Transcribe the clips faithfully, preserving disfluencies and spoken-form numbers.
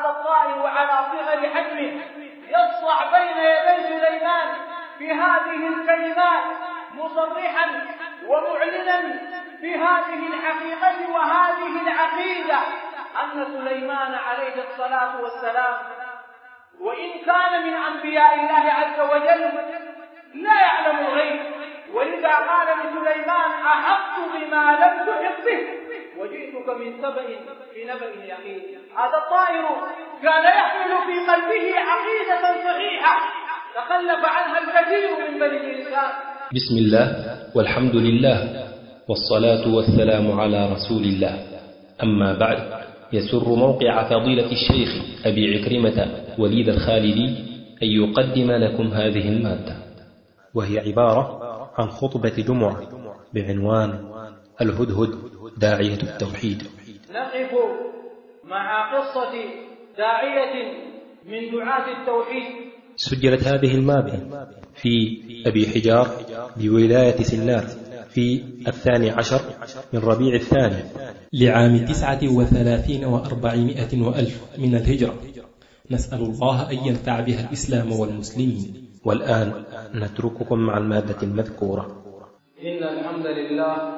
هذا الطائر على صغر حجمه يصرع بين يدي سليمان بهذه الكلمات مصرحا ومعلنا بهذه الحقيقة وهذه العقيدة أن سليمان عليه الصلاة والسلام وإن كان من أنبياء الله عز وجل لا يعلم الغيب، ولذا قال لسليمان أحط بما لم تحط به وجئتك من سبأ بنبأ يقين. هذا الطائر كان يحمل في قلبه عقيدة صحيحة تخلف عنها الكثير من بني الإنسان. بسم الله والحمد لله والصلاة والسلام على رسول الله. أما بعد، يسر موقع فضيلة الشيخ أبي عكرمة وليد الخالدي أن يقدم لكم هذه المادة، وهي عبارة عن خطبة جمعة بعنوان الهدهد داعية التوحيد. نقف مع قصة داعية من دعاة التوحيد. سجلت هذه المادة في أبي حجار بولاية سنار في الثاني عشر من ربيع الثاني لعام تسعة وثلاثين وأربعمائة وألف من الهجرة. نسأل الله أن ينفع بها الإسلام والمسلمين. والآن نترككم مع المادة المذكورة. إن الحمد لله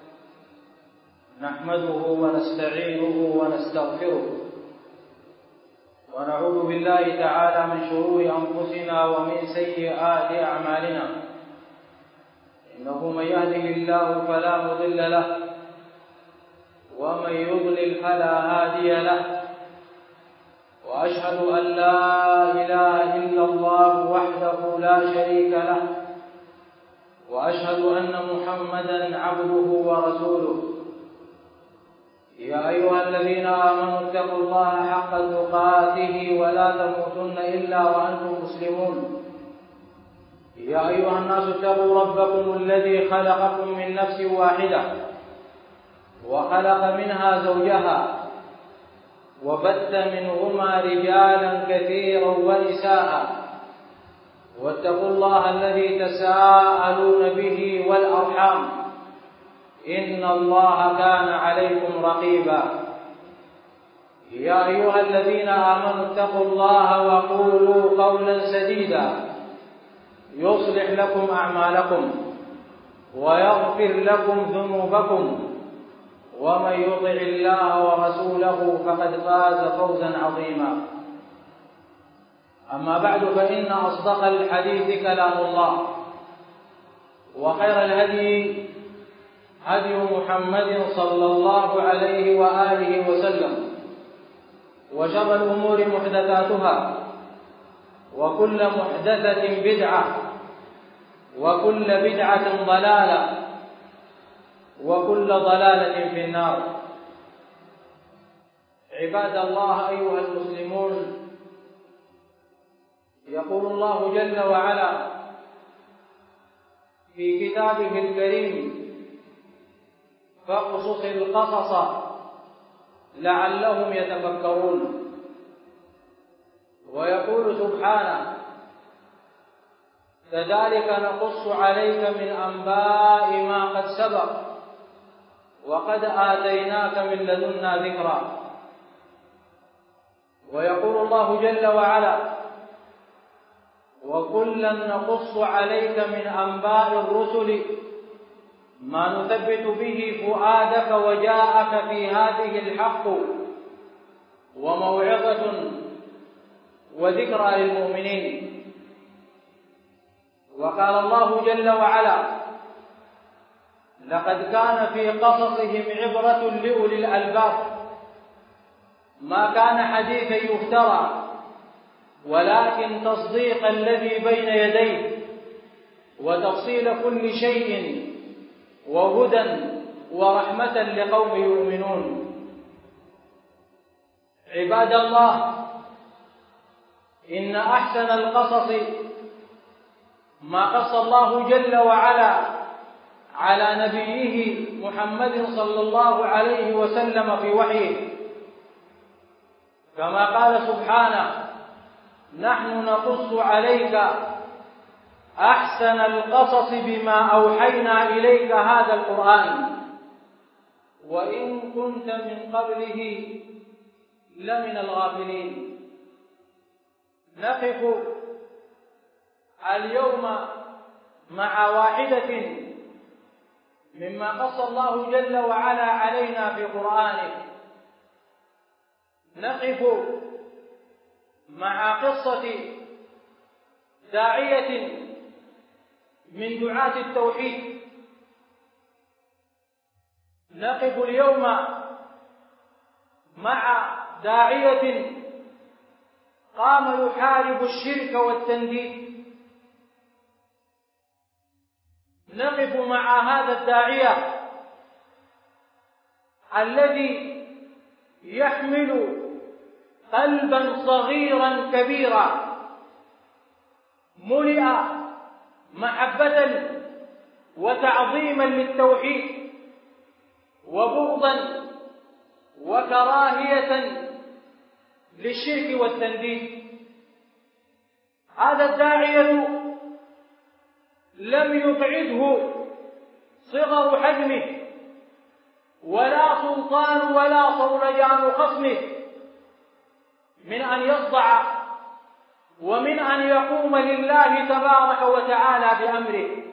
نحمده ونستعينه ونستغفره ونعوذ بالله تعالى من شرور أنفسنا ومن سيئات أعمالنا. إنه من يهده الله فلا مضل له ومن يضلل فلا هادي له، وأشهد أن لا إله إلا الله وحده لا شريك له، وأشهد أن محمدا عبده ورسوله. يا أيها الذين آمنوا اتقوا الله حق تقاته ولا تموتن إلا وأنتم مسلمون. يا أيها الناس اتقوا ربكم الذي خلقكم من نفس واحدة وخلق منها زوجها وبث منهما رجالا كثيرا ونساء، واتقوا الله الذي تساءلون به والأرحام إن الله كان عليكم رقيبا. يا أيها الذين آمنوا اتقوا الله وقولوا قولا سديدا يصلح لكم أعمالكم ويغفر لكم ذنوبكم، ومن يطع الله ورسوله فقد فاز فوزا عظيما. أما بعد، فإن أصدق الحديث كلام الله، وخير الهدي هدي محمد صلى الله عليه وآله وسلم، وشر الأمور محدثاتها، وكل محدثة بدعة، وكل بدعة ضلالة، وكل ضلالة في النار. عباد الله أيها المسلمون، يقول الله جل وعلا في كتابه الكريم: فاقصص القصص لعلهم يتفكرون. ويقول سبحانه: كذلك نقص عليك من أنباء ما قد سبق وقد آتيناك من لدنا ذكرا. ويقول الله جل وعلا: وكلا نقص عليك من أنباء الرسل ما نثبت به فؤادك وجاءك في هذه الحق وموعظة وذكرى للمؤمنين. وقال الله جل وعلا: لقد كان في قصصهم عبرة لأولي الألباب ما كان حديثا يفترى ولكن تصديق الذي بين يديه وتفصيل كل شيء وهدى ورحمة لقوم يؤمنون. عباد الله، إن أحسن القصص ما قص الله جل وعلا على نبيه محمد صلى الله عليه وسلم في وحيه، كما قال سبحانه: نحن نقص عليك أحسن القصص بما أوحينا إليك هذا القرآن وإن كنت من قبله لمن الغافلين. نقف اليوم مع واحدة مما قص الله جل وعلا علينا في قرآنه. نقف مع قصة داعية من دعاة التوحيد. نقف اليوم مع داعية قام يحارب الشرك والتنديد. نقف مع هذا الداعية الذي يحمل قلبا صغيرا كبيرا ملئ محبة وتعظيما للتوحيد وبغضا وكراهية للشرك والتنديد. هذا الداعية لم يقعده صغر حجمه ولا سلطان ولا صولجان خصمه من أن يصدع ومن أن يقوم لله تبارك وتعالى بأمره.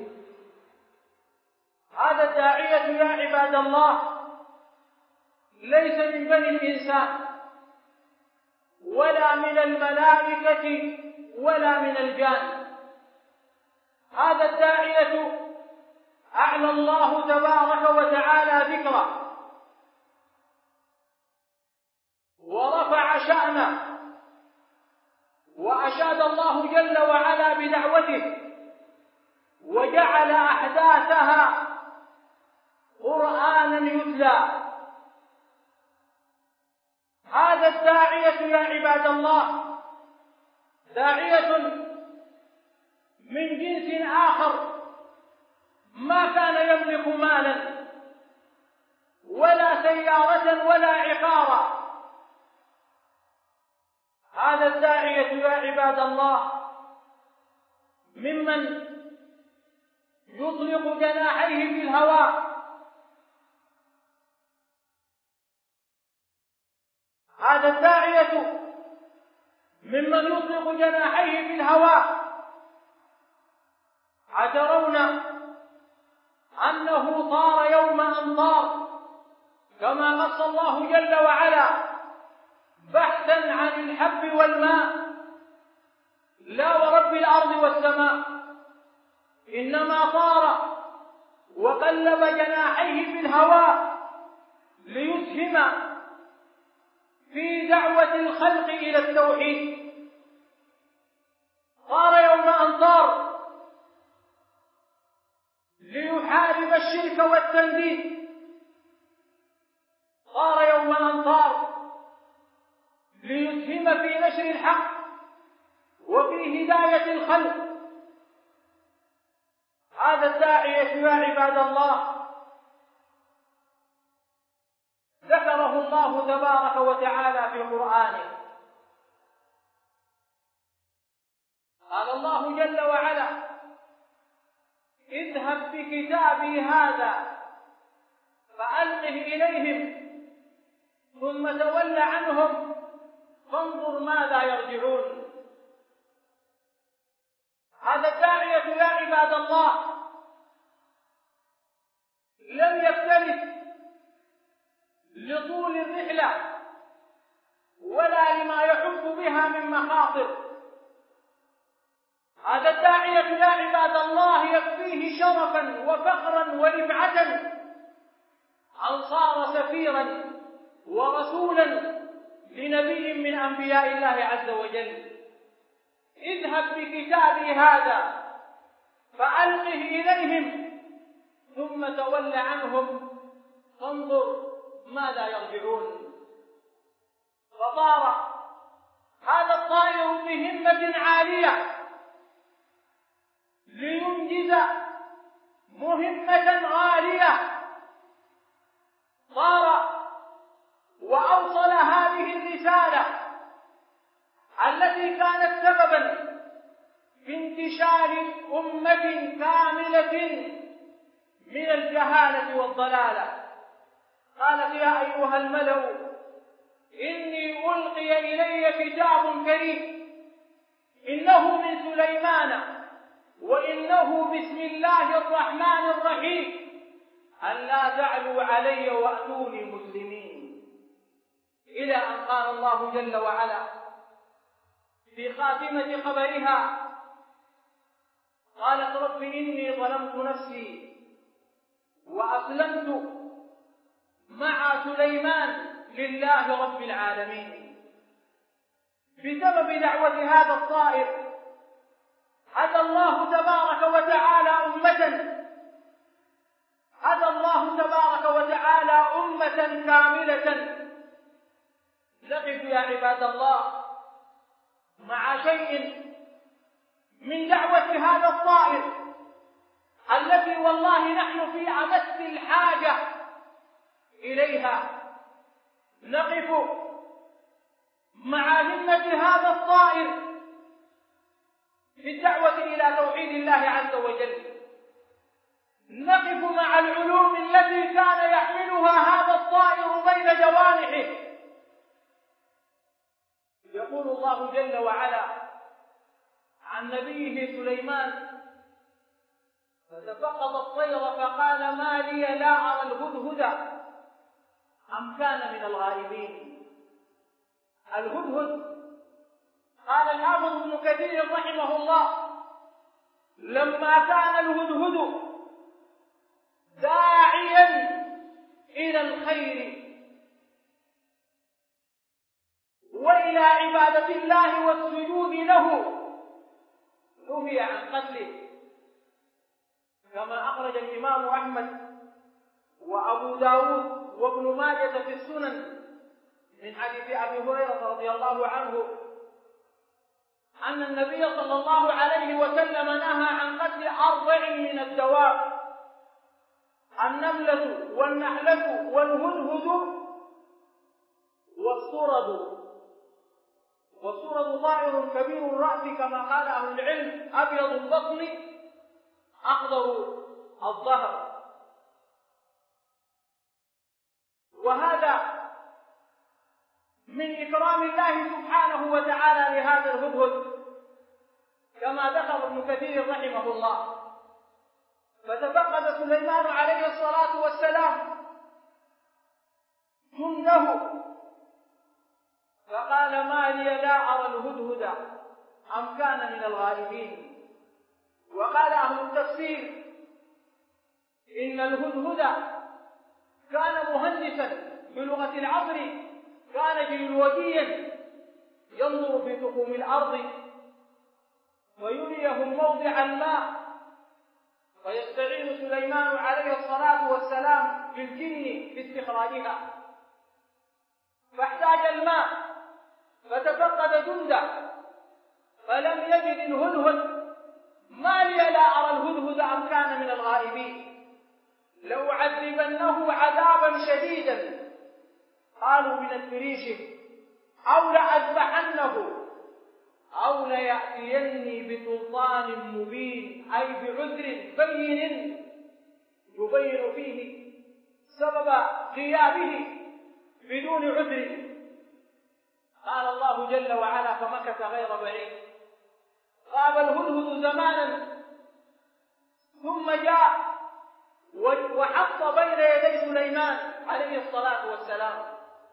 هذا الداعية يا عباد الله ليس من بني الإنسان ولا من الملائكة ولا من الجان. هذا الداعية أعلى الله تبارك وتعالى ذكره ورفع شأنه وأشاد الله جل وعلا بدعوته وجعل أحداثها قرآنا يتلى. هذا الداعية يا عباد الله داعية من جنس آخر ما كان يملك مالا ولا سيارة ولا عقارا. هذا الداعية يا عباد الله ممن يطلق جناحيه في الهواء. هذا الداعية ممن يطلق جناحيه في الهواء. أترون أنه طار يوم أن طار كما قص الله جل وعلا بحثا عن الحب والماء لا ورب الأرض والسماء، إنما طار وقلب جناحيه في الهواء ليسهم في دعوة الخلق إلى التوحيد. طار يوم أن طار ليحارب الشرك والتنديد. طار يوم أن طار ليسهم في نشر الحق وفي هداية الخلق. هذا الداعية يا عباد الله ذكره الله تبارك وتعالى في قرآنه. قال الله جل وعلا: اذهب بكتابي هذا فألقه إليهم ثم تول عنهم فانظر ماذا يرجعون. هذا الداعية يا عباد الله لم يفترس لطول الرحلة ولا لما يحب بها من مخاطر. هذا الداعية يا عباد الله يكفيه شرفا وفخرا ورفعة أن صار سفيرا ورسولا لنبي من أنبياء الله عز وجل. اذهب بكتابي هذا فألقه إليهم ثم تول عنهم فانظر ماذا يرجعون. فطار هذا الطائر بهمة عالية لينجز مهمة غالية. طار وأوصل هذه الرسالة التي كانت سببا في انتشار أمة كاملة من الجهالة والضلالة. قالت: يا أيها الملأ إني ألقي إلي كتاب كريم إنه من سليمان وإنه بسم الله الرحمن الرحيم ألا تعلوا علي وأتوني مسلمين، إلى أن قال الله جل وعلا في خاتمة خبرها قالت رب إني ظلمت نفسي وأسلمت مع سليمان لله رب العالمين. بسبب دعوة هذا الطائر هدى الله تبارك وتعالى أمة هدى الله تبارك وتعالى أمة كاملة. نقف يا عباد الله مع شيء من دعوة هذا الطائر التي والله نحن في أمس الحاجة إليها. نقف مع همة هذا الطائر في الدعوة إلى توحيد الله عز وجل. نقف مع العلوم التي كان يحملها هذا الطائر بين جوانحه. يقول الله جل وعلا عن نبيه سليمان فتفقد الطير فقال ما لي لا أرى الهدهد أم كان من الغائبين. الهدهد قال الحافظ ابن كثير رحمه الله لما كان الهدهد داعيا إلى الخير وإلى عبادة الله والسجود له نهي عن قتله، كما أخرج الإمام أحمد وأبو داود وابن ماجة في السنن من حديث أبي هريرة رضي الله عنه أن النبي صلى الله عليه وسلم نهى عن قتل أربع من الدواب: النملة والنحلة والهدهد والصرد. والصرد طائر كبير الرأس كما قال أهل العلم أبيض البطن أخضر الظهر. وهذا من إكرام الله سبحانه وتعالى لهذا الهدهد كما ذكر ابن كثير رحمه الله. فتفقد سليمان عليه الصلاة والسلام جنده فقال ما لي لا أرى الهدهد أم كان من الغائبين. وقال أهل التفسير إن الهدهد كان مهندسا بلغة العصر، كان جيولوجيا ينظر في تخوم الأرض ويريهم موضع الماء، فيستعين سليمان عليه الصلاة والسلام بالجن في استخراجها. فاحتاج الماء فتفقد جنده فلم يجد الهدهد. ما لي لا أرى الهدهد أم كان من الغائبين، لو عذبنه عذابا شديدا قالوا من الفريش أو لأذبحنه أو ليأتيني بسلطان مبين، أي بعذر بين يبين فيه سبب غيابه بدون عذر. قال الله جل وعلا فمكث غير بعيد، غاب الهدهد زمانا ثم جاء وحط بين يدي سليمان عليه الصلاة والسلام،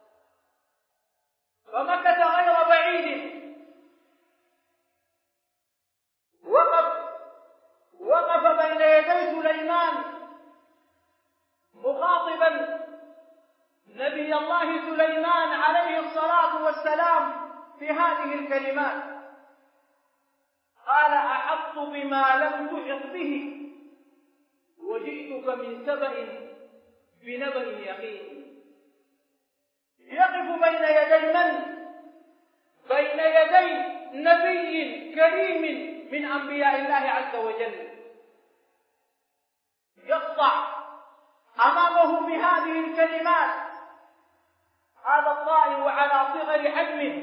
فمكث غير بعيد وقف وقف بين يدي سليمان مخاطبا نبي الله سليمان عليه الصلاة والسلام في هذه الكلمات. قال أحطت بما لم تحط به وجئتك من سبأ بنبأ يقين. يقف بين يدي من؟ بين يدي نبي كريم من أنبياء الله عز وجل، يقطع أمامه بهذه الكلمات. هذا الطائر على صغر حجمه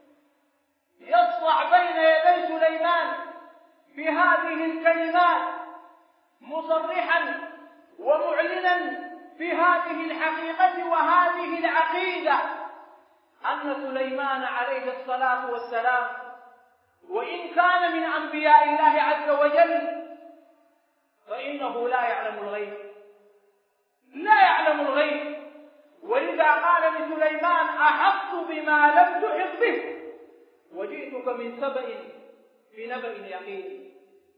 يصطع بين يدي سليمان بهذه الكلمات مصرحا ومعلنا في هذه الحقيقة وهذه العقيدة أن سليمان عليه الصلاة والسلام وإن كان من أنبياء الله عز وجل فإنه لا يعلم الغيب، لا يعلم الغيب. ولذا قال لسليمان: أحطت بما لم تحط به وجئتك من سبأ بنبأ يقين.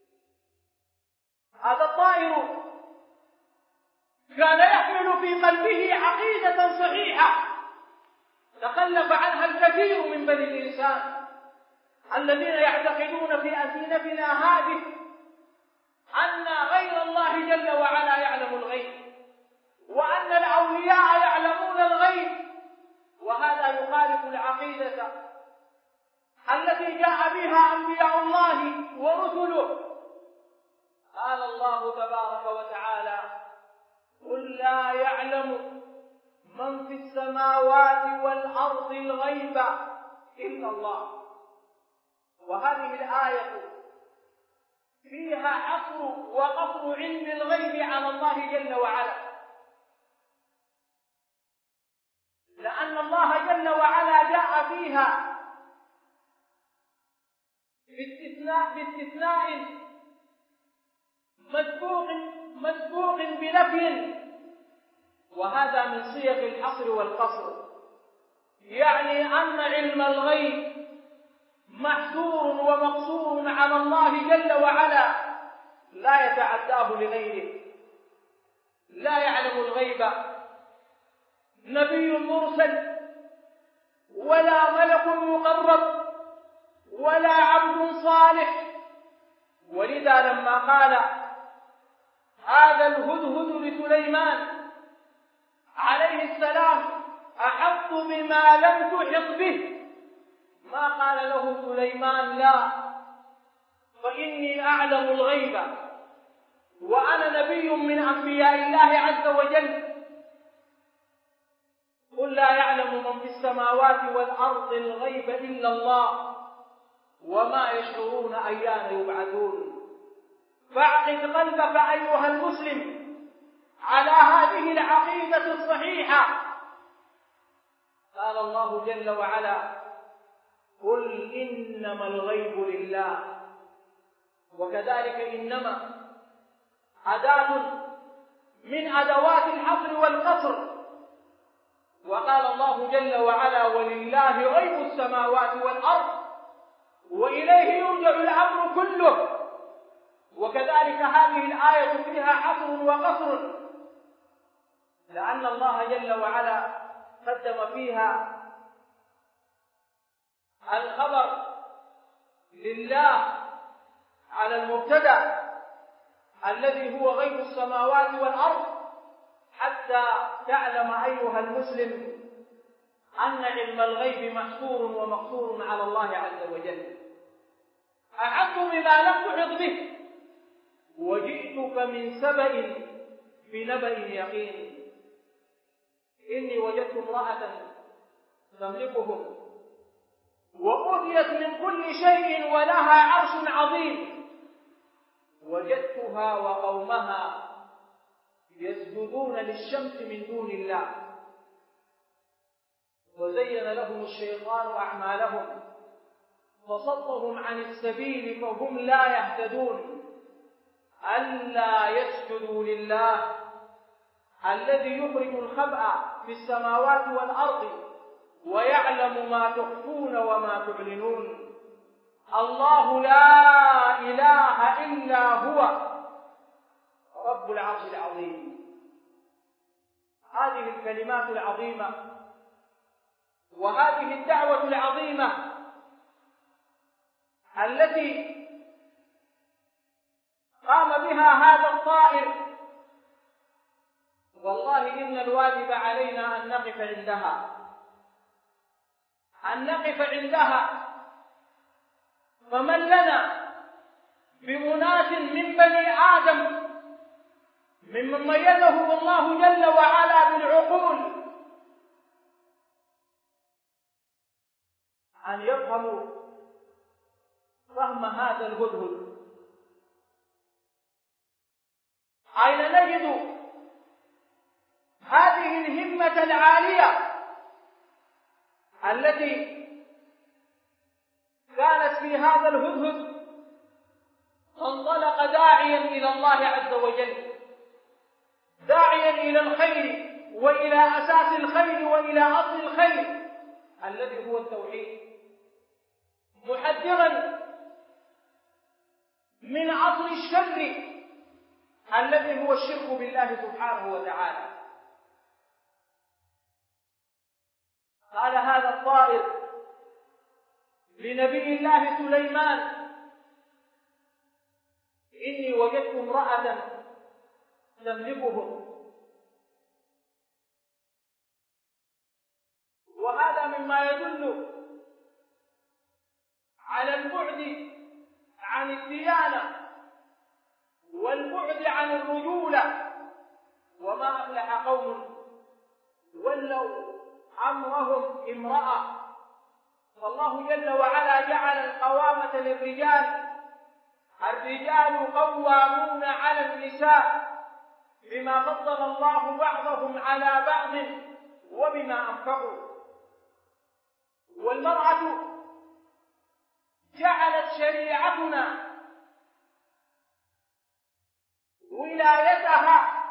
هذا الطائر كان يحمل في قلبه عقيدة صحيحة تخلف عنها الكثير من بني الإنسان الذين يعتقدون في ألسنتنا هذه أن غير الله جل وعلا يعلم الغيب، وأن الأولياء يعلمون الغيب، وهذا يخالف العقيدة التي جاء بها أنبياء الله ورسله. قال الله تبارك وتعالى: قل لا يعلم من في السماوات والأرض الغيب إلا الله. وهذه الآية فيها حصر وقصر علم الغيب على الله جل وعلا، لأن الله جل وعلا جاء فيها باستثناء باستثناء مسبوق مسبوق بنفي، وهذا من صيغ الحصر والقصر، يعني أن علم الغيب محصور ومقصور على الله جل وعلا لا يتعداه لغيره. لا يعلم الغيب نبي مرسل ولا ملك مقرب ولا عبد صالح. ولذا لما قال هذا الهدهد لسليمان عليه السلام: أحط بما لم تحط به، ما قال له سليمان: لا، فإني أعلم الغيب وأنا نبي من أنبياء الله عز وجل. قل لا يعلم من في السماوات والأرض الغيب إلا الله وما يشعرون أيان يبعثون. فاعقد قلبك أيها المسلم على هذه العقيدة الصحيحة. قال الله جل وعلا: قل إنما الغيب لله. وكذلك إنما أداة من أدوات الحصر والقصر. وقال الله جل وعلا: ولله غيب السماوات والأرض وإليه يرجع الأمر كله. وكذلك هذه الآية فيها حصر وقصر، لأن الله جل وعلا قدم فيها الخبر لله على المبتدأ الذي هو غيب السماوات والأرض، حتى تعلم أيها المسلم أن علم الغيب محصور ومقصور على الله عز وجل. أحط بما لم تحط به وجئتك من سبأ بنبأ يقين. إني وجدت امرأة تملكهم وأوتيت من كل شيء ولها عرش عظيم، وجدتها وقومها يسجدون للشمس من دون الله، وزين لهم الشيطان أعمالهم فصدهم عن السبيل فهم لا يهتدون. ألا يسجدوا لله الذي يخرج الخبأ في السماوات والأرض ويعلم ما تخفون وما تعلنون. الله لا إله إلا هو رب العرش العظيم. هذه الكلمات العظيمة وهذه الدعوة العظيمة التي قام بها هذا الطائر، والله إن الواجب علينا أن نقف عندها، أن نقف عندها. فمن لنا بمناس من بني آدم ممن ميزهم الله جل وعلا بالعقول أن يفهموا فهم هذا الهدهد. أين نجد هذه الهمة العالية التي كانت في هذا الهدهد انطلق داعيا إلى الله عز وجل، داعيا إلى الخير وإلى أساس الخير وإلى أصل الخير الذي هو التوحيد، محذرا من أصل الشر الذي هو الشرك بالله سبحانه وتعالى. قال هذا الطائر لنبي الله سليمان: إني وجدت امرأة تملكهم. وهذا مما يدل على البعد عن الديانة والبعد عن الرجولة، وما أفلح قوم ولوا أمرهم امرأة. فالله جل وعلا جعل القوامة للرجال، الرجال قوامون على النساء بما فضل الله بعضهم على بعض وبما أنفقوا. والمرأة جعلت شريعتنا ولايتها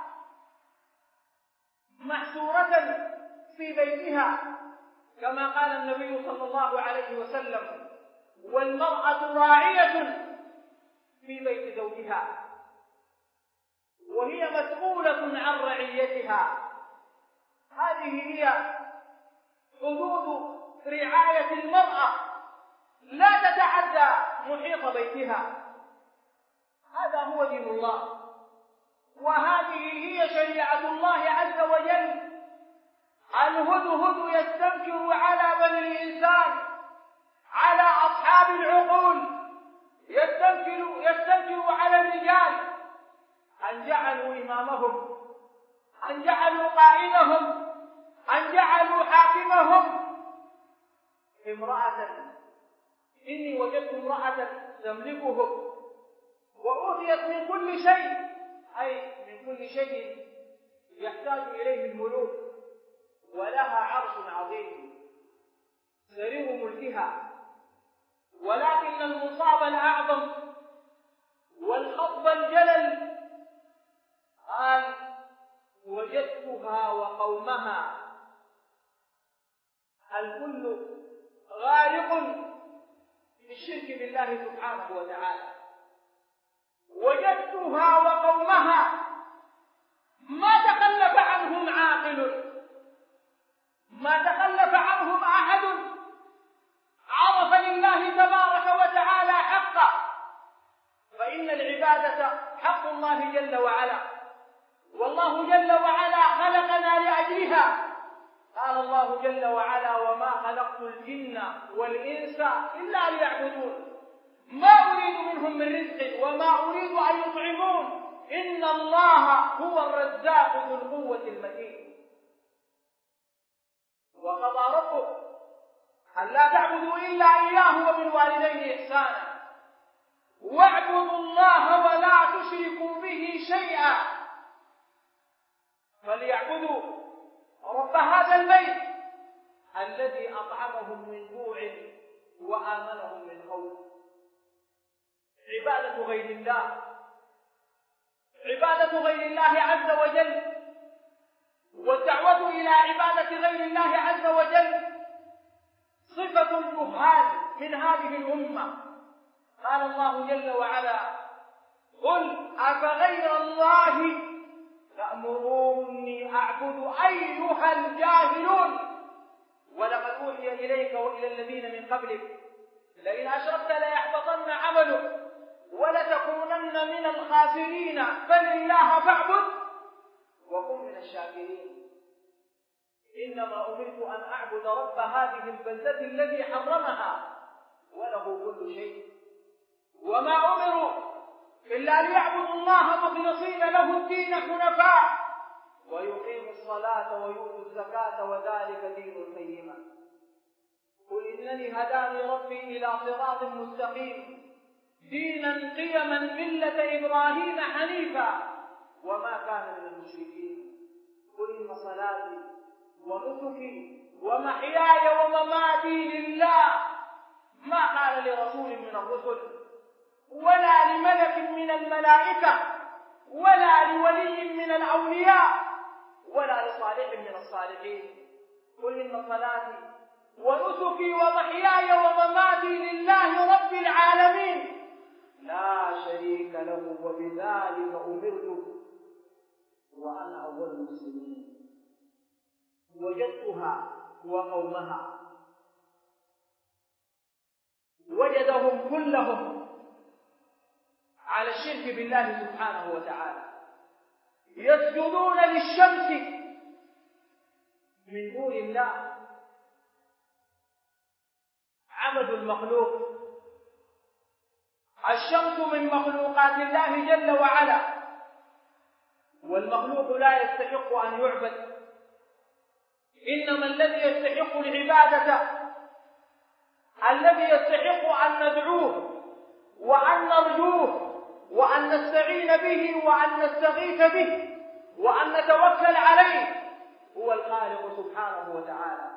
محصورة في بيتها، كما قال النبي صلى الله عليه وسلم: والمرأة راعية في بيت زوجها وهي مسؤولة عن رعيتها. هذه هي حدود رعاية المرأة، لا تتعدى محيط بيتها. هذا هو دين الله، وهذه هي شريعة الله عز وجل. الهدهد يستنكر على بني الإنسان، على أصحاب العقول، يستنكر, يستنكر على الرجال أن جعلوا إمامهم، أن جعلوا قائدهم، أن جعلوا حاكمهم امرأة. إني وجدت امرأة تملكهم وأوتيت من كل شيء، أي من كل شيء يحتاج إليه الملوك، ولها عرش عظيم سرير ملكها. ولكن المصاب الأعظم والخطب الجلل قال: وجدتها وقومها. الكل غارق في الشرك بالله سبحانه وتعالى. وجدتها وقومها ما تخلف عنهم عاقل، ما تخلف عنهم أحد عرف لله تبارك وتعالى حقا، فإن العبادة حق الله جل وعلا، والله جل وعلا خلقنا لأجلها. قال الله جل وعلا: وما خلقت الجن والإنس إلا ليعبدون ما أريد منهم من رزق وما أريد أن يطعمون إن الله هو الرزاق ذو القوة المتين. وقضى ربك ألا تعبدوا إلا إياه وبالوالدين إحسانا واعبدوا الله ولا تشركوا به شيئا. فليعبدوا رب هذا البيت الذي أطعمهم من جوع وآمنهم من خوف. عبادة غير الله، عبادة غير الله عز وجل والدعوة إلى عبادة غير الله عز وجل صفة الجهال من هذه الأمة. قال الله جل وعلا: قل أفغير الله تأمروني أعبد أيها الجاهلون ولقد أوحي إليك وإلى الذين من قبلك لئن أشركت ليحبطن عملك ولتكونن من الخاسرين فلله فاعبد وكن من الشاكرين. إنما أمرت أن أعبد رب هذه البلدة الذي حرمها وله كل شيء، وما أمروا إلا ليعبدوا الله مخلصين له الدين حنفاء ويقيموا الصلاة ويؤتوا الزكاة وذلك دين القيمة. قل إنني هداني ربي إلى صراط مستقيم دينا قيما ملة إبراهيم حنيفا وما كان من المشركين. قل إن صلاتي ونسكي ومحياي ومماتي لله، ما قال لرسول من الرسل ولا لملك من الملائكة ولا لولي من الأولياء ولا لصالح من الصالحين. قل إن صلاتي ونسكي ومحياي ومماتي لله رب العالمين لا شريك له وبذلك أمرت وأنا أول المسلمين. وجدتها وقومها وجدهم كلهم على الشرك بالله سبحانه وتعالى، يسجدون للشمس من دون الله، عبدوا المخلوق. الشمس من مخلوقات الله جل وعلا، والمخلوق لا يستحق أن يعبد، إنما الذي يستحق العبادة الذي يستحق أن ندعوه وأن نرجوه وأن نستعين به وأن نستغيث به وأن نتوكل عليه هو الخالق سبحانه وتعالى.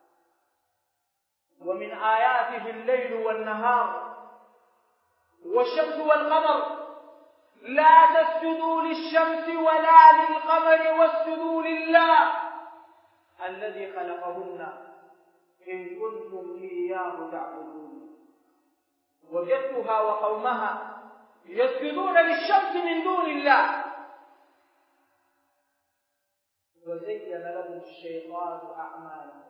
ومن آياته الليل والنهار والشمس والقمر، لا تسجدوا للشمس ولا للقمر واسجدوا لله الذي خلقهن إن كنتم إياه تعبدون. وجدتها وقومها يسجدون للشمس من دون الله، وزين لهم الشيطان أعمالهم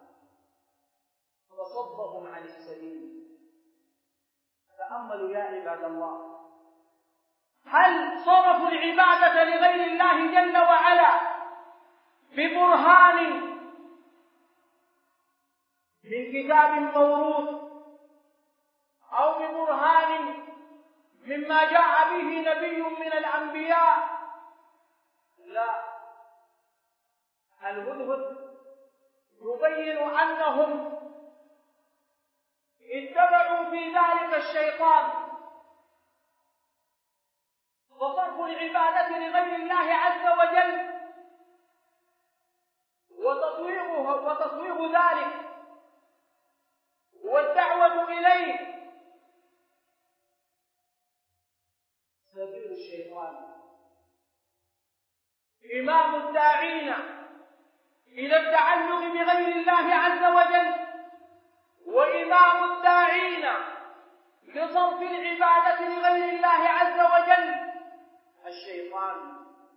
فصدهم عن السبيل. تأملوا يا عباد الله، هل صرفوا العبادة لغير الله جل وعلا ببرهان من كتاب موروث أو ببرهان مما جاء به نبي من الأنبياء؟ لا، الهدهد يبين أنهم اتبعوا في ذلك الشيطان، فصرفوا العبادة لغير الله عز وجل وتطويعه وتطويع ذلك والدعوة إليه سبيل الشيطان. إمام الداعين إلى التعلق بغير الله عز وجل وإمام الداعين لصرف العبادة لغير الله عز وجل الشيطان.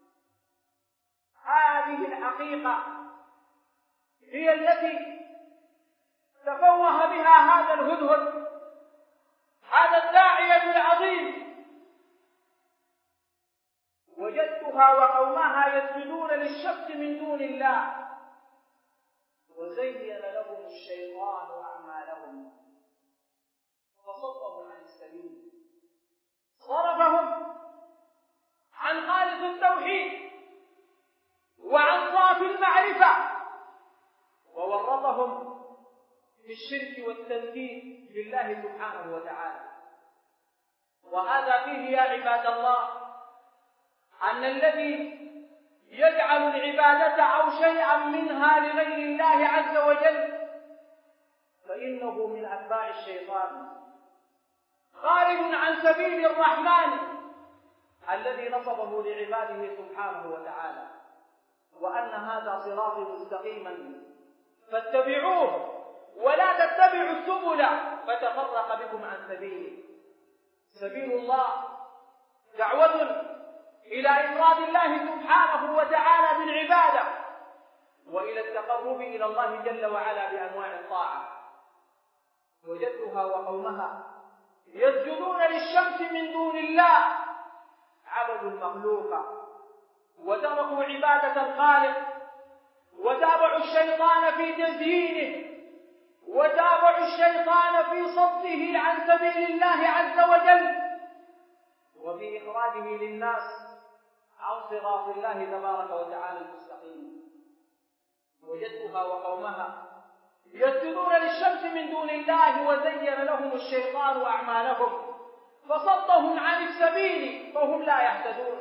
هذه الحقيقة هي التي تفوه بها هذا الهدهد، هذا الداعية العظيم. وجدتها وقومها يسجدون للشمس من دون الله، وزين لهم الشيطان أعمالهم فصدهم عن السبيل، صرفهم عن خالص التوحيد وعن صافي المعرفة، وورطهم في الشرك والتنديد لله سبحانه وتعالى. وهذا فيه يا عباد الله أن الذي يجعل العبادة أو شيئا منها لغير الله عز وجل فإنه من أتباع الشيطان، خارج عن سبيل الرحمن الذي نصبه لعباده سبحانه وتعالى. وأن هذا صراطي مستقيما فاتبعوه ولا تتبعوا السبل فتفرق بكم عن سبيله. سبيل الله دعوة إلى إفراد الله سبحانه وتعالى بالعبادة وإلى التقرب إلى الله جل وعلا بأنواع الطاعة. وجدتها وقومها يسجدون للشمس من دون الله، عبدوا المخلوق وتركوا عبادة الخالق وتابعوا الشيطان في تزيينه وتابعوا الشيطان في صده عن سبيل الله عز وجل وفي إخراجه للناس عن صراط الله تبارك وتعالى المستقيم. وجدتها وقومها يسجدون للشمس من دون الله وزين لهم الشيطان أعمالهم فصدهم عن السبيل فهم لا يهتدون.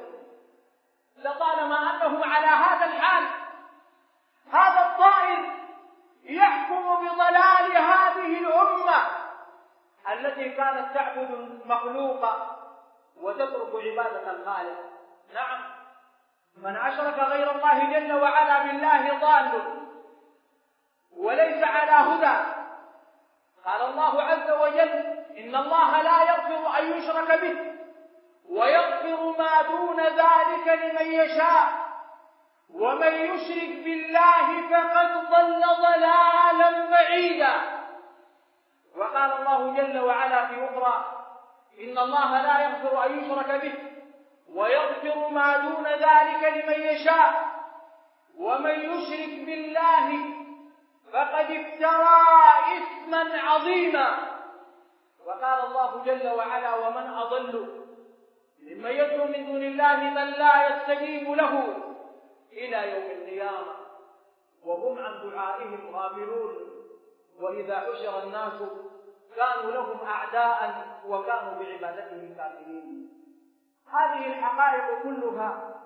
لطالما أنهم على هذا الحال، هذا الطائر يحكم بضلال هذه الأمة التي كانت تعبد المخلوق وتترك عبادة الخالق. نعم، من أشرك غير الله جل وعلا بالله ضال وليس على هدى. قال الله عز وجل: إن الله لا يغفر أن يشرك به ويغفر ما دون ذلك لمن يشاء ومن يشرك بالله فقد ضل ضلالا بعيدا. وقال الله جل وعلا في أخرى: إن الله لا يغفر أن يشرك به ويغفر ما دون ذلك لمن يشاء ومن يشرك بالله فقد افترى إثما عظيما. وقال الله جل وعلا: ومن أضل ممن يدعو من دون الله من لا يستجيب له إلى يوم القيامة وهم عن دعائهم غافلون وإذا حشر الناس كانوا لهم أعداء وكانوا بعبادتهم كافرين. هذه الحقائق كلها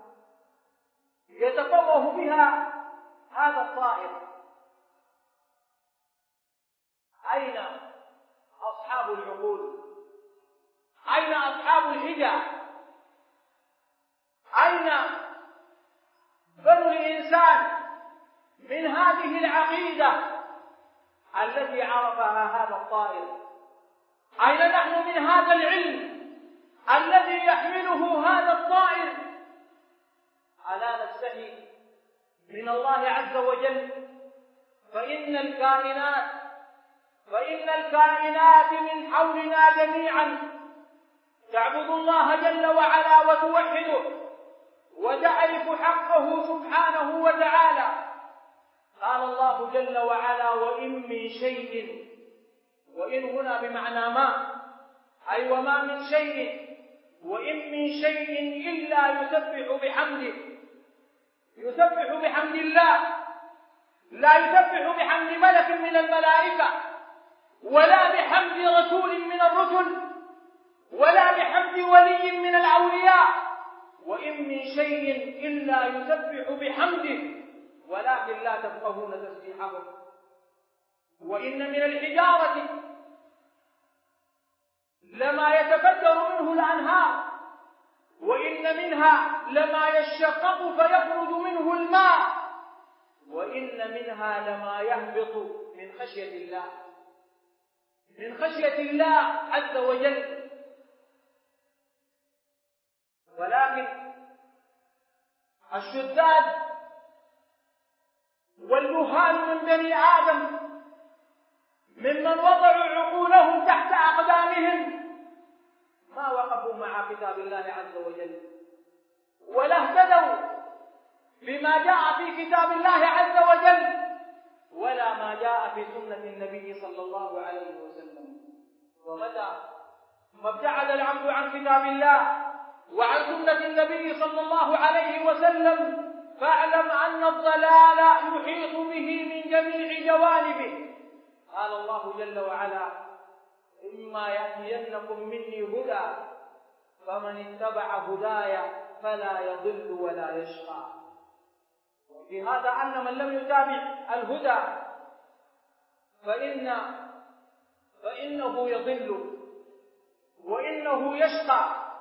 يتفوه بها هذا الطائر. أين أصحاب العقول؟ أين أصحاب الحجة؟ أين بنو الإنسان من هذه العقيدة التي عرفها هذا الطائر؟ أين نحن من هذا العلم الذي يحمله هذا الطائر؟ ألا نستحي من الله عز وجل؟ فإن الكائنات فإن الكائنات من حولنا جميعا تعبد الله جل وعلا وتوحده وتعرف حقه سبحانه وتعالى. قال الله جل وعلا: وإن من شيء، وإن هنا بمعنى ما، أي وما من شيء، وإن من شيء إلا يسبح بحمده، يسبح بحمد الله، لا يسبح بحمد ملك من الملائكة ولا بحمد رسول من الرسل ولا بحمد ولي من الأولياء. وإن من شيء إلا يسبح بحمده ولكن لا تفقهون تسبيحهم. وإن من الحجارة لما يتفجر منه الأنهار وإن منها لما يشقق فيخرج منه الماء وإن منها لما يهبط من خشية الله من خشية الله عز وجل. ولكن الشذاذ والجهال من بني آدم ممن وضعوا عقولهم تحت أقدامهم ما وقفوا مع كتاب الله عز وجل ولا اهتدوا بما جاء في كتاب الله عز وجل ولا ما جاء في سنة النبي صلى الله عليه وسلم. ومتى ما ابتعد العبد عن كتاب الله وعن سنة النبي صلى الله عليه وسلم فاعلم أن الضلال يحيط به من جميع جوانبه. قال الله جل وعلا: إما يأتينكم مني هدى فمن اتبع هداي فلا يضل ولا يشقى. وفي هذا أن من لم يتابع الهدى فإن فإنه يضل وإنه يشقى.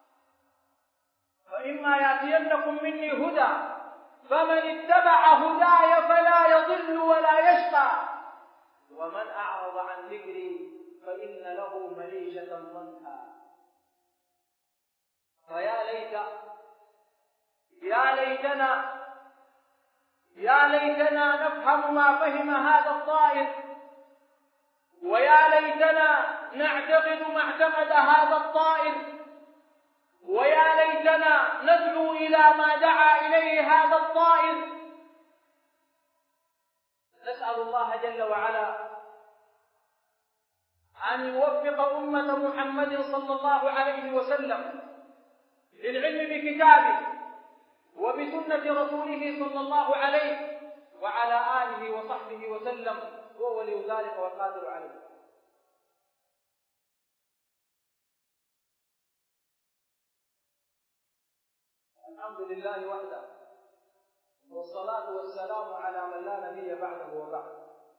فإما يأتينكم مني هدى فمن اتبع هداي فلا يضل ولا يشقى ومن أعرض عن ذكري فإن له معيشة ضنكا. فيا ليت يا ليتنا يا ليتنا نفهم ما فهم هذا الطائر ويا ليتنا نعتقد ما اعتقد هذا الطائر ويا ليتنا ندعو إلى ما دعا إليه هذا الطائر. نسأل الله جل وعلا أن يوفق أمة محمد صلى الله عليه وسلم للعلم بكتابه وبسنة رسوله صلى الله عليه وعلى آله وصحبه وسلم، هو ولي ذلك والقادر عليه. الحمد لله وحده والصلاة والسلام على من لا نبي بعده وبعد.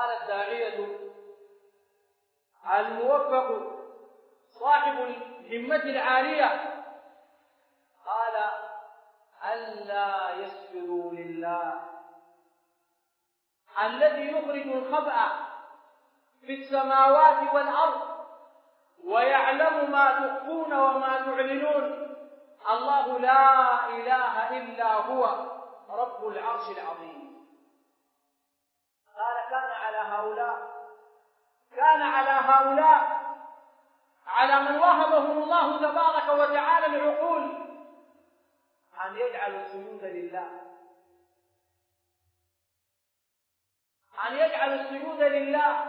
قال الداعية الموفق صاحب الهمة العالية قال ألا يسجدوا لله الذي يخرج الخبأ في السماوات والأرض ويعلم ما تخفون وما تعلنون. الله لا إله إلا هو رب العرش العظيم. قال كان على هؤلاء كان على هؤلاء على من وهبهم الله تبارك وتعالى العقول أن يجعلوا السجود لله أن يجعلوا السجود لله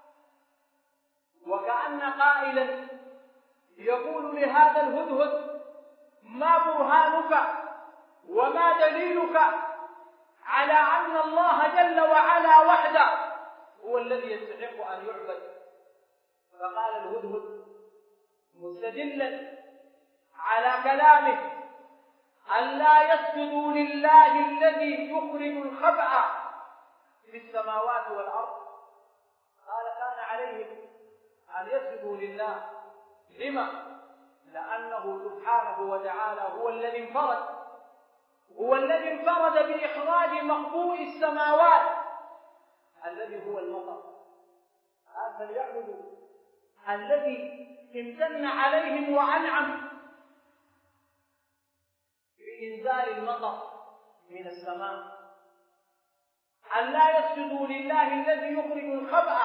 وكأن قائلا يقول لهذا الهدهد ما برهانك وما دليلك على أن الله جل وعلا وحده هو الذي يستحق أن يعبد؟ فقال الهدهد مستدلا على كلامه أن لا يسجدوا لله الذي يخرج الخبأ في السماوات والأرض. قال كان عليهم أن يسجدوا لله. لما؟ لأنه سبحانه وتعالى هو الذي انفرد هو الذي انفرد بإخراج مخبوء السماوات الذي هو المطر. هذا فليعبدوا الذي امتن عليهم وأنعم بإنزال المطر من السماء. أن لا يسجدوا لله الذي يخرج الخبأ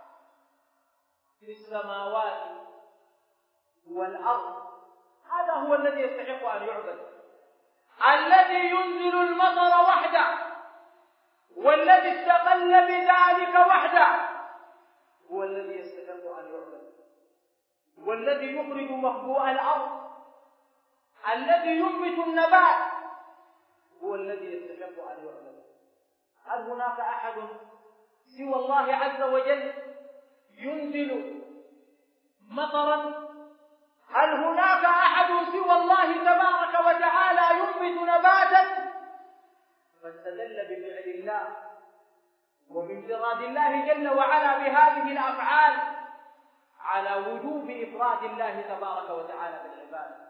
في السماوات والأرض. هذا هو الذي يستحق أن يعبد. الذي ينزل المطر وحده والذي استقل بذلك وحده هو الذي يستحق أن يعبد. والذي يخرج مخبوء الأرض الذي ينبت النبات هو الذي يستحق أن يعبد. هل هناك أحد سوى الله عز وجل ينزل مطرا؟ هل هناك أحد سوى الله تبارك وتعالى ينبت نباتا؟ فاستدل بفعل الله وبانفراد الله جل وعلا بهذه الأفعال على وجوب إفراد الله تبارك وتعالى بالعبادة.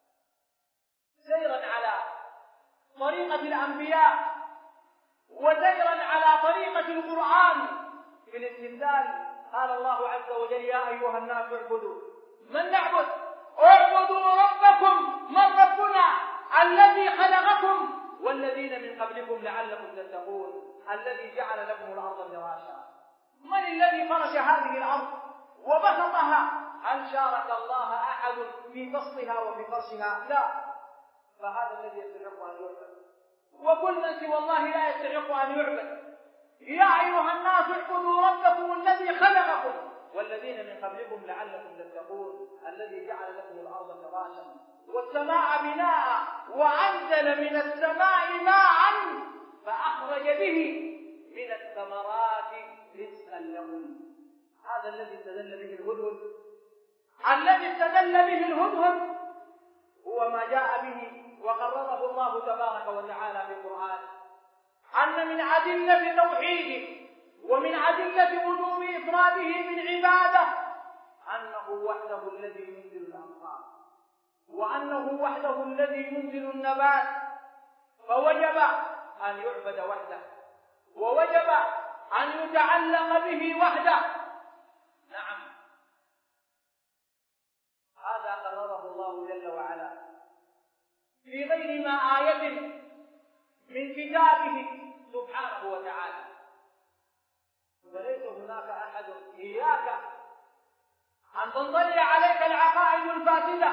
سيرا على طريقة الأنبياء وسيرا على طريقة القرآن في الاستدلال قال الله عز وجل يا أيها الناس اعبدوا من نعبد؟ اعبدوا ربكم. من ربنا؟ الذي خلقكم والذين من قبلكم لعلكم تتقون الذي جعل لكم الأرض فراشا. من الذي فرش هذه الأرض وبسطها؟ هل شارك الله أحد في بسطها وفي فرشها؟ لا. فهذا الذي يستحق أن يعبد. وكل من سوى الله لا يستحق أن يعبد. يا أيها الناس اعبدوا ربكم الذي خلقكم والذين من قبلكم لعلكم تتقون الذي جعل لكم الأرض فراشا والسماء بناء وأنزل من السماء ماء فأخرج به من الثمرات رزقا لكم. هذا الذي استدل به الهدهد. الذي استدل به الهدهد هو ما جاء به وقرره الله تبارك وتعالى في القرآن أن من أدلة توحيده ومن أدلة وجوب إفراده بالعبادة أنه وحده الذي ينزل الأمطار وأنه وحده الذي ينزل النبات. فوجب أن يعبد وحده ووجب أن يتعلق به وحده. نعم هذا قرره الله جل وعلا في غير ما آية من كتابه سبحانه وتعالى. وليس هناك أحد إياك أن تنطلع عليك العقائد الفاسدة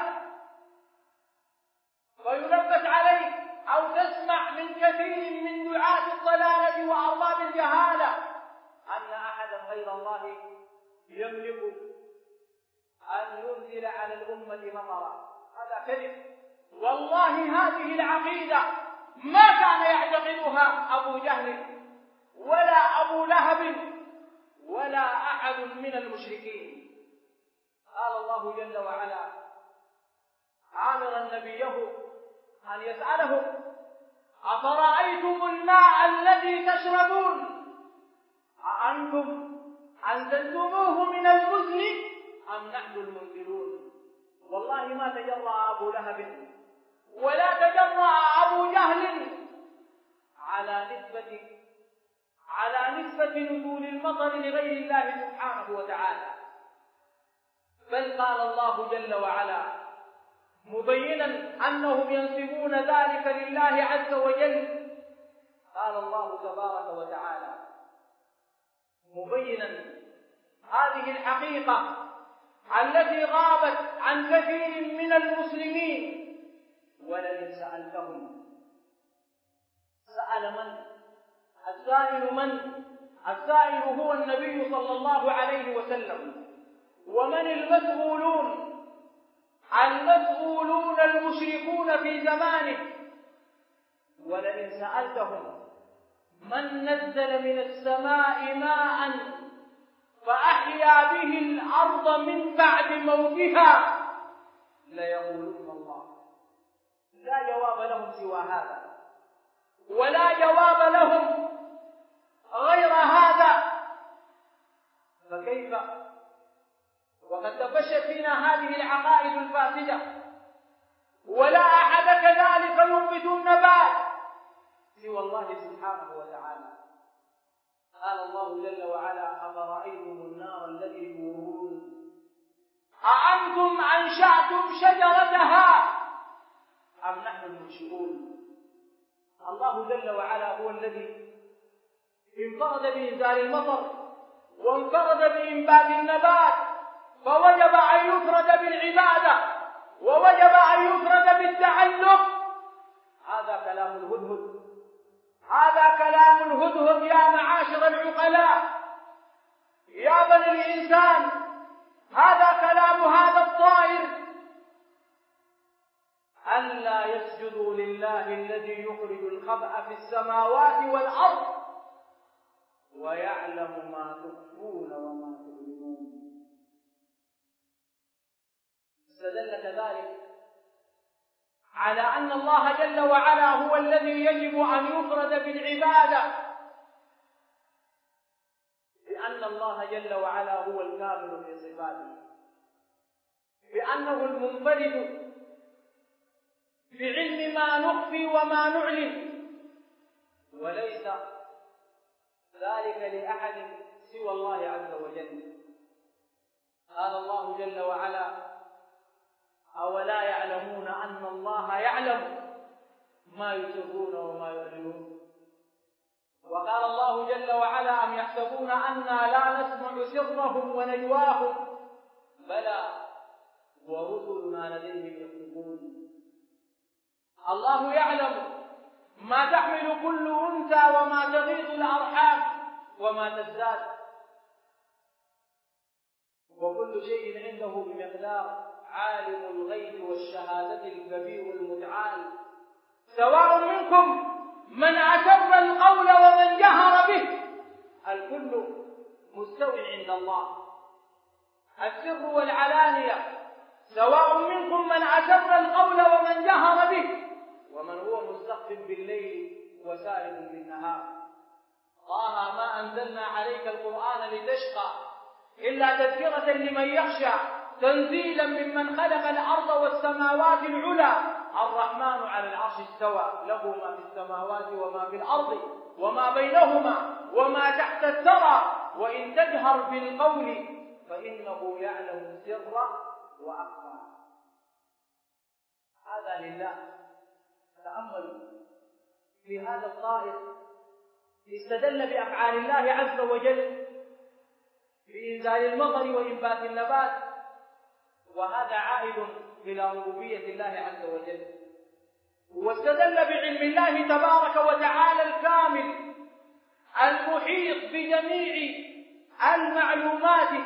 ويلبس عليك أو تسمع من كثير من دعاة الضلالة وأرباب الجهالة أن أحدا غير الله يملك أن ينزل على الأمة مطرا. هذا كذب. والله هذه العقيدة ما كان يعتقدها أبو جهل ولا أبو لهب ولا أحد من المشركين. قال الله جل وعلا عامرا نبيه أن يسأله أفرأيتم الماء الذي تشربون أأنتم أنزلتموه من المزن أم نحن المنزلون. والله ما تجرأ أبو لهب ولا تجرأ أبو جهل على نسبة على نسبة نزول المطر لغير الله سبحانه وتعالى، بل قال الله جل وعلا مبينا أنهم ينسبون ذلك لله عز وجل. قال الله تبارك وتعالى مبينا هذه الحقيقة التي غابت عن كثير من المسلمين: ولئن سألتهم. سأل من؟ السائل من؟ السائل هو النبي صلى الله عليه وسلم. ومن المسؤولون؟ المسؤولون المشركون في زمانه. ولئن سألتهم من نزل من السماء ماء فأحيا به الأرض من بعد موتها ليقولون الله. لا جواب لهم سوى هذا، ولا جواب لهم غير هذا. فكيف وقد تفشت فينا هذه العقائد الفاسدة، ولا أحد كذلك ينبت النبات سوى الله سبحانه وتعالى. قال الله جل وعلا: أفرأيتم النار التي تورون أأنتم أنشأتم شجرتها أم نحن المنشئون. الله جل وعلا هو الذي انفرد بإنزال المطر وانفرد بإنبات النبات، فوجب أن يفرد بالعبادة ووجب أن يفرد بالتعلق. هذا كلام الهدهد، هذا كلام الهدهد يا معاشر العقلاء، يا بني الإنسان، هذا كلام هذا الطائر. ألا يسجدوا لله الذي يخرج الخبأ في السماوات والأرض ويعلم ما تخفون وما تعلنون. استدل كذلك على أن الله جل وعلا هو الذي يجب أن يفرد بالعبادة، لأن الله جل وعلا هو الكامل في صفاته، بأنه المنفرد بعلم ما نخفي وما نعلن، وليس ذلك لأحد سوى الله عز وجل. قال الله جل وعلا: أولا يعلمون أن الله يعلم ما يسرون وما يعلنون. وقال الله جل وعلا: أم يحسبون أنا لا نسمع سرهم ونجواهم بلى ورسلنا لديهم يكتبون. الله يعلم ما تحمل كل أنثى وما تغيض الأرحام وما تزداد، وكل شيء عنده بمقدار. عالم الغيب والشهادة الكبير المتعال. سواء منكم من أسر القول ومن جهر به، الكل مستوٍ عند الله، السر والعلانية. سواء منكم من أسر القول ومن جهر به، ومن هو مستخف بالليل وسارق بالنهار. طه ما أنزلنا عليك القرآن لتشقى إلا تذكرة لمن يخشى تنزيلا ممن خلق الأرض والسماوات العلى. الرحمن على العرش استوى، له ما في السماوات وما في الأرض وما بينهما وما تحت الثرى. وإن تجهر بالقول فإنه يعلم السر وأخفى. هذا لله. تأملوا في هذا الطائر، استدل بأفعال الله عز وجل بإنزال المطر وإنبات النبات، وهذا عائد إلى ربوبية الله عز وجل. واستدل بعلم الله تبارك وتعالى الكامل المحيط بجميع المعلومات،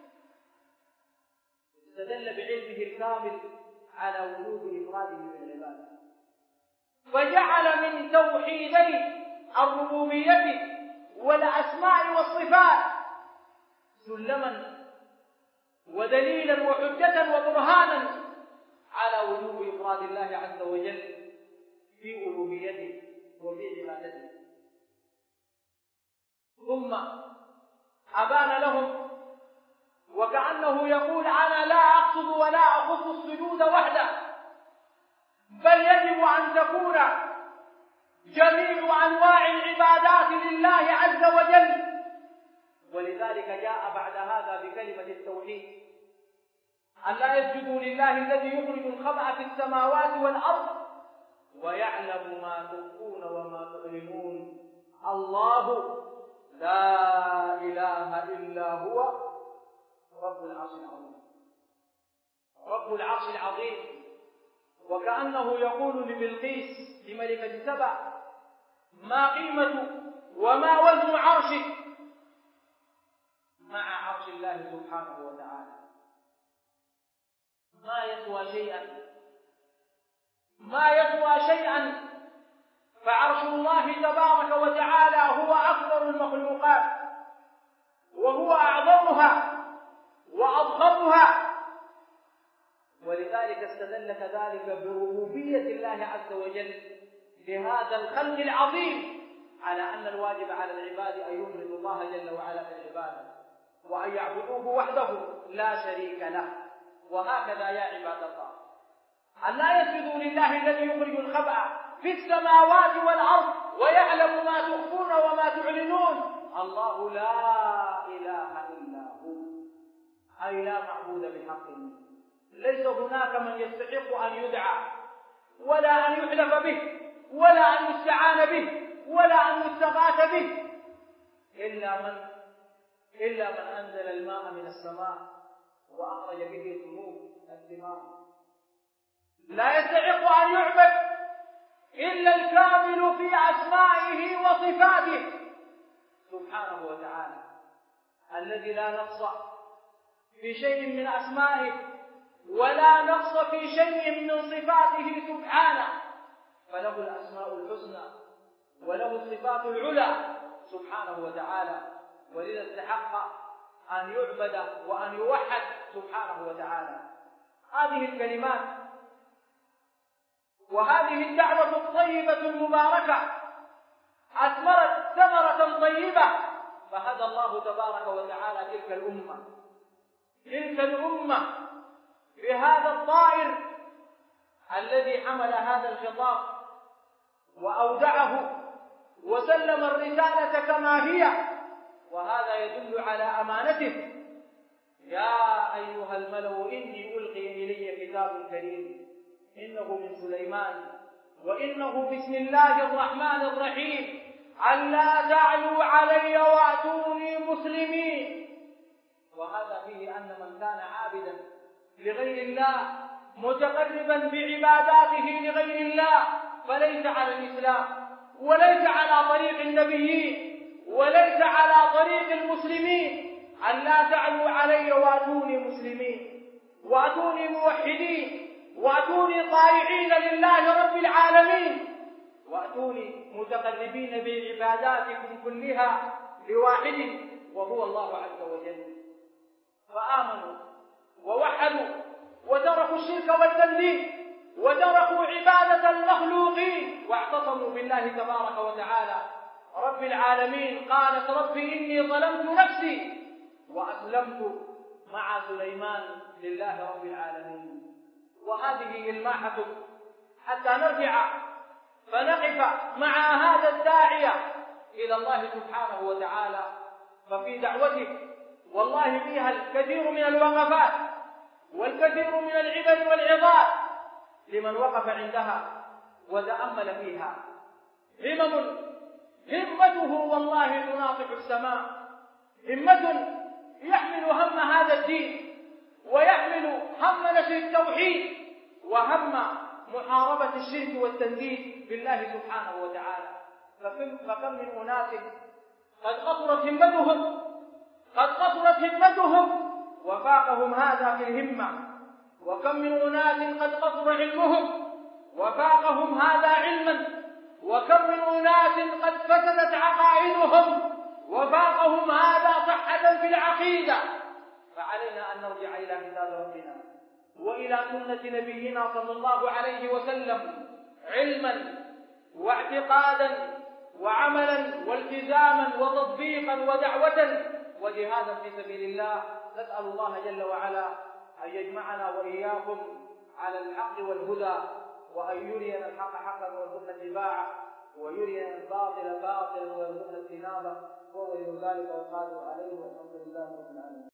استدل بعلمه الكامل على وجوب إفراده بالعبادة، فجعل من توحيدي الربوبية والأسماء والصفات سلما ودليلا وحجة وبرهانا على وجوب إفراد الله عز وجل في ألوهيته وفي عبادته. ثم أبان لهم، وكأنه يقول أنا لا أقصد ولا أخص السجود وحده، بل يجب أن تكون جميع أنواع العبادات لله عز وجل. ولذلك جاء بعد هذا بكلمة التوحيد، أن لا يسجدوا لله الذي يخرج الخبأ في السماوات والأرض ويعلم ما تخفون وما تعلنون. الله لا إله إلا هو رب العرش العظيم، رب العرش العظيم. وكأنه يقول لبلقيس لملكة سبع ما قيمة وما وزن عرشك مع عرش الله سبحانه وتعالى؟ ما يسوى شيئا، ما يسوى شيئا. فعرش الله تبارك وتعالى هو أكبر المخلوقات، وهو أعظمها وأضخمها. ولذلك استدل كذلك بربوبية الله عز وجل بهذا الخلق العظيم على أن الواجب على العباد أن يفردوا الله جل وعلا في العبادة وأن يعبدوه وحده لا شريك له. وهكذا يا عباد الله، أن لا يسجدوا لله الذي يخرج الخبأ في السماوات والأرض ويعلم ما تخفون وما تعلنون. الله لا إله إلا هو، أي لا معبود بحق، ليس هناك من يستحق أن يدعى ولا أن يحلف به ولا أن يستعان به ولا أن يستغاث به إلا من إلا من أنزل الماء من السماء وأخرج به ثمور الثمار. لا يستحق أن يعبد إلا الكامل في أسمائه وصفاته سبحانه وتعالى، الذي لا نقص في شيء من أسمائه ولا نقص في شيء من صفاته سبحانه، فله الأسماء الحسنى وله الصفات العلى سبحانه وتعالى. ولذا استحق أن يعبد وأن يوحد سبحانه وتعالى. هذه الكلمات وهذه الدعوة الطيبة المباركة أثمرت ثمرة طيبة، فهدى الله تبارك وتعالى تلك الأمة تلك الأمة بهذا الطائر الذي حمل هذا الخطاب وأودعه وسلم الرسالة كما هي، وهذا يدل على أمانته. يا أيها الملأ إني ألقي إلي كتاب كريم إنه من سليمان وإنه بسم الله الرحمن الرحيم ألا تعلوا علي وأتوني مسلمين. وهذا فيه أن من كان عابدا لغير الله متقربا بعباداته لغير الله فليس على الإسلام وليس على طريق النبيين وليس على طريق المسلمين. أن لا تعلوا علي وأتوني مسلمين وأتوني موحدين وأتوني طائعين لله رب العالمين وأتوني متقربين بعباداتكم كلها لواحد وهو الله عز وجل. فآمنوا ووحدوا وتركوا الشرك والتكذيب وتركوا عبادة المخلوقين واعتصموا بالله تبارك وتعالى رب العالمين. قالت رب إني ظلمت نفسي وأسلمت مع سليمان لله رب العالمين. وهذه الماحة حتى نرجع فنقف مع هذا الداعية إلى الله سبحانه وتعالى، ففي دعوته والله فيها الكثير من الوقفات والكثير من العبر والعظات لمن وقف عندها وتأمل فيها. همم همته والله تناطح السماء، همة يحمل هم هذا الدين ويحمل هم نشر التوحيد وهم محاربة الشرك والتنديد بالله سبحانه وتعالى. فكم من أناس قد قصرت همتهم قد قصرت همتهم وفاقهم هذا في الهمة، وكم من أناس قد قصر علمهم وفاقهم هذا علما، وكم من أناس قد فسدت عقائدهم وفاقهم هذا صحة في العقيدة. فعلينا أن نرجع إلى كتاب ربنا وإلى سنة نبينا صلى الله عليه وسلم علما واعتقادا وعملا والتزاما وتطبيقا ودعوة، وجهادا في سبيل الله. نسأل الله جل وعلا أن يجمعنا وإياكم على الحق والهدى، وأن يرينا الحق حقا ويرزقنا اتباعه، ويرينا الباطل باطلا ويرزقنا اجتنابه، وهو ولي ذلك والقادر عليه، والحمد لله رب العالمين.